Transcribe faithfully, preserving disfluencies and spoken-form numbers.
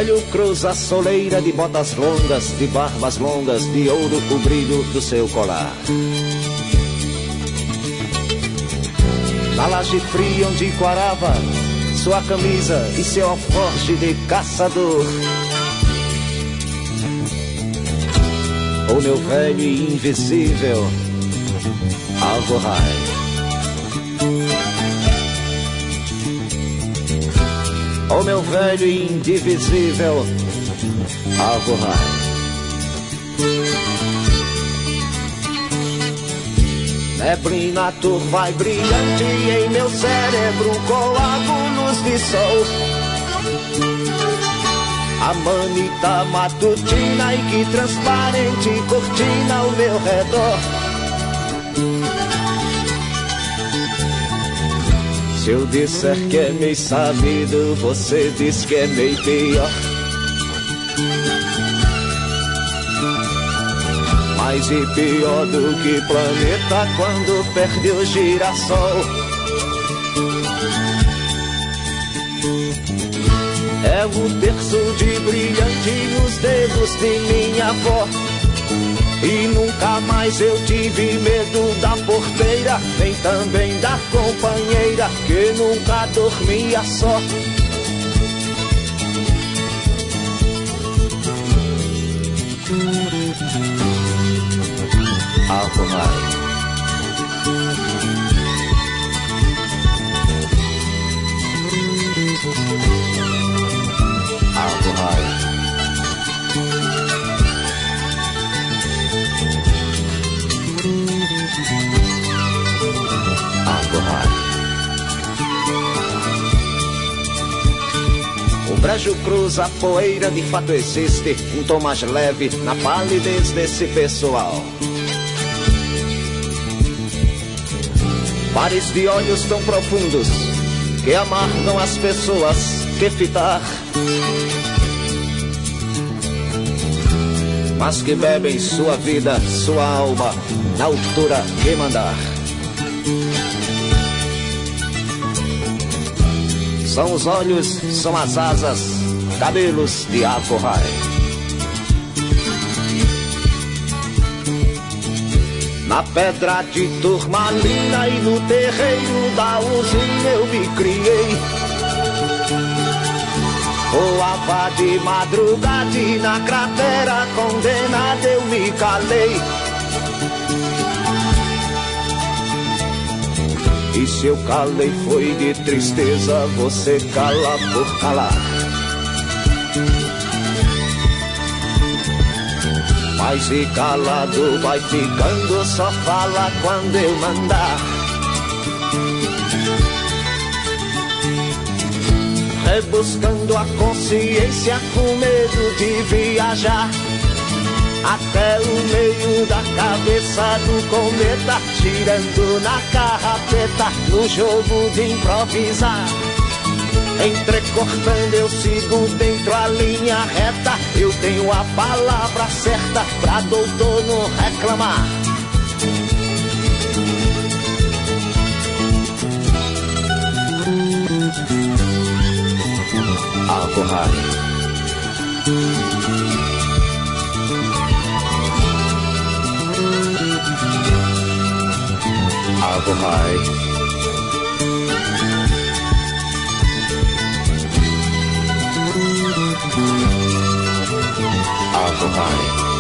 velho cruza a soleira de botas longas, de barbas longas, de ouro o brilho do seu colar. Na laje fria onde quarava sua camisa e seu alforje de caçador. O meu velho e invisível alforrai. O meu velho e indivisível alforrai. Neblina turva e brilhante em meu cérebro coágulos de sol. A manita matutina e que transparente cortina ao meu redor. Se eu disser que é meio sabido, você diz que é meio pior. Mais e pior do que planeta quando perde o girassol. É o terço de brilhante nos dedos de minha avó. E nunca mais eu tive medo da porteira, nem também da companheira, que nunca dormia só. Alforrai. Alforrai. O brejo cruza a poeira, de fato existe um tom mais leve na palidez desse pessoal. Pares de olhos tão profundos que amargam as pessoas que fitar, mas que bebem sua vida, sua alma na altura que mandar. São os olhos, são as asas, cabelos de alforrai. Na pedra de turmalina e no terreiro da usina eu me criei. Voava de madrugada e na cratera condenada eu me calei. E se eu calei foi de tristeza, você cala por calar. Mas e calado vai ficando, só fala quando eu mandar. Rebuscando a consciência com medo de viajar até o meio da cabeça do cometa, girando na carrapeta, no jogo de improvisar. Entrecortando eu sigo dentro a linha reta, eu tenho a palavra certa pra doutor não reclamar. Alforrai. Alforrai. Alforrai.